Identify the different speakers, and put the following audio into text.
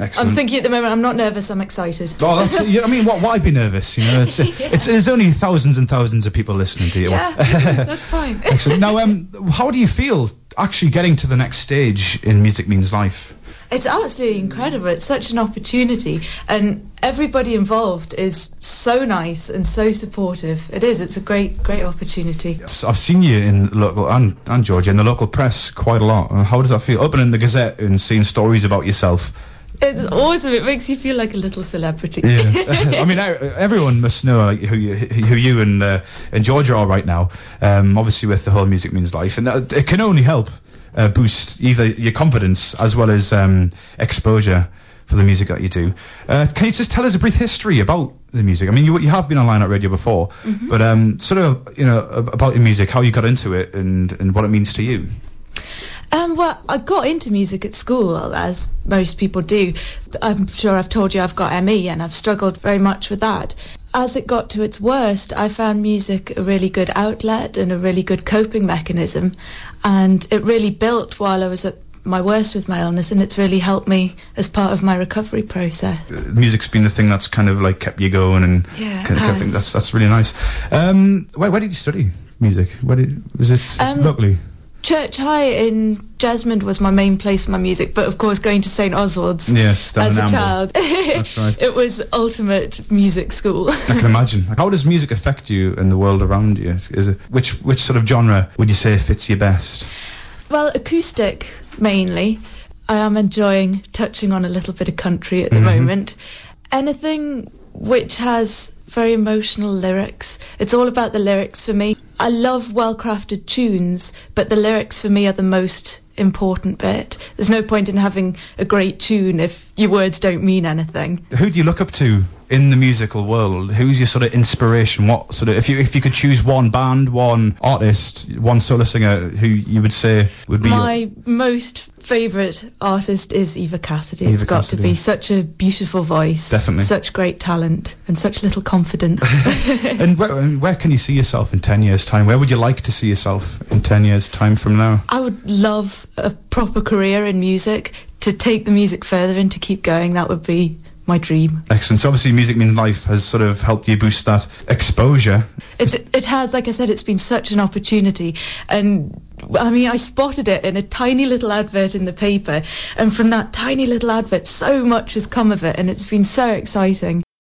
Speaker 1: Excellent.
Speaker 2: I'm thinking at the moment, I'm not nervous, I'm excited.
Speaker 1: Oh, that's, I mean, why be nervous? You know, there's only thousands and thousands of people listening to you.
Speaker 2: Yeah, that's fine.
Speaker 1: Excellent. Now, how do you feel actually getting to the next stage in Music Means Life?
Speaker 2: It's absolutely incredible. It's such an opportunity, and everybody involved is so nice and so supportive. It is. It's a great opportunity.
Speaker 1: I've seen you in local and Georgia in the local press quite a lot. How does that feel? Opening the Gazette and seeing stories about yourself.
Speaker 2: It's awesome. It makes you feel like a little celebrity.
Speaker 1: Yeah. I mean, everyone must know who you and Georgia are right now. Obviously, with the whole Music Means Life, and it can only help boost either your confidence as well as exposure for the music that you do. Can you just tell us a brief history about the music? I mean, you have been on Line Out Radio before, but sort of, about your music, how you got into it, and what it means to you.
Speaker 2: Well, I got into music at school, as most people do. I'm sure I've told you I've got ME, and I've struggled very much with that. As it got to its worst, I found music a really good outlet and a really good coping mechanism, and it really built while I was at my worst with my illness, and it's really helped me as part of my recovery process.
Speaker 1: Music's been the thing that's kind of like kept you going, and
Speaker 2: yeah,
Speaker 1: I think that's really nice. Where did you study music? Was it locally?
Speaker 2: Church High in Jesmond was my main place for my music, but of course going to St Oswald's
Speaker 1: as a
Speaker 2: child,
Speaker 1: that's right.
Speaker 2: It was ultimate music school.
Speaker 1: I can imagine. How does music affect you in the world around you? Is it which sort of genre would you say fits you best?
Speaker 2: Well, acoustic mainly. I am enjoying touching on a little bit of country at the moment. Anything which has very emotional lyrics. It's all about the lyrics for me. I love well-crafted tunes, but the lyrics for me are the most important bit. There's no point in having a great tune if your words don't mean anything.
Speaker 1: Who do you look up to in the musical world? Who's your sort of inspiration? What sort of, if you could choose one band, one artist, one solo singer, who you would say would be
Speaker 2: my most favourite artist is Eva Cassidy. It's got to be such a beautiful voice,
Speaker 1: definitely,
Speaker 2: such great talent, and such little confidence.
Speaker 1: And where can you see yourself in 10 years' time? Where would you like to see yourself in 10 years' time from now?
Speaker 2: I would love a proper career in music, to take the music further and to keep going. That would be my dream.
Speaker 1: Excellent. So obviously Music Means Life has sort of helped you boost that exposure.
Speaker 2: It has, like I said, it's been such an opportunity, and I mean, I spotted it in a tiny little advert in the paper, and from that tiny little advert so much has come of it, and it's been so exciting.